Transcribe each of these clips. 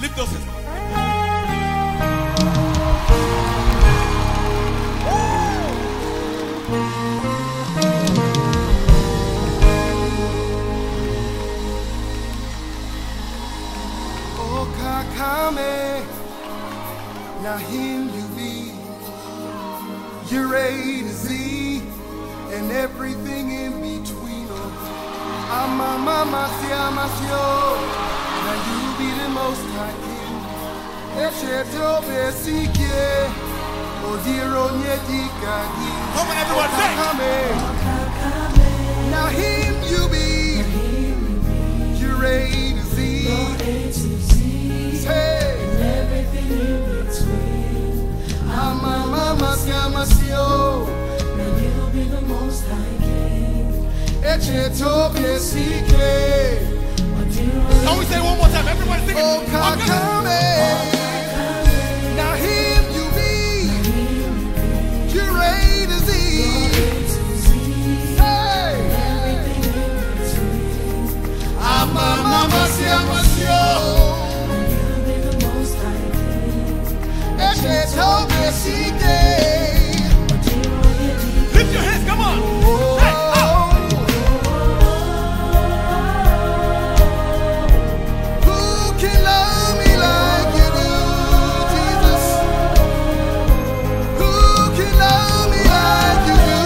Lift those hands. Oh, Kakame, now him you be. You're A to Z, and everything in between. Now you be the most high king. Come on, everyone, sing. Now him you be. You're A to Z. Hey. Now you'll be the most high king. Can we say it one more time? Everybody sing it. Oh, Kakame. Now him you be. You're A to Z. Hey. Lift your hands, come on. Hey, up. Who can love me like you do, Jesus? Who can love me like you do?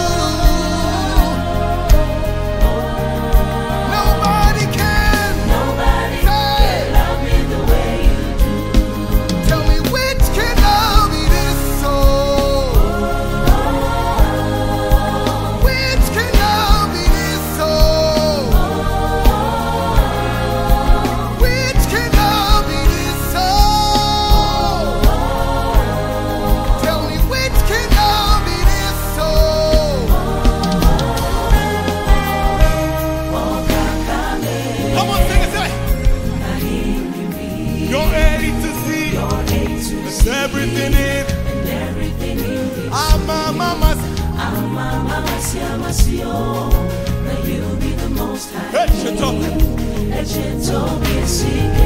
Nobody can. Nobody can love me the way you do. Tell me which can love me this soul. Which can love me this soul. Which can love me this soul. Tell me which can love me this soul. Come on, sing it, say it. You're A to Z. There's everything in. Mama. Now you'll be the most high. Hey, shut up. Let your toe be a secret.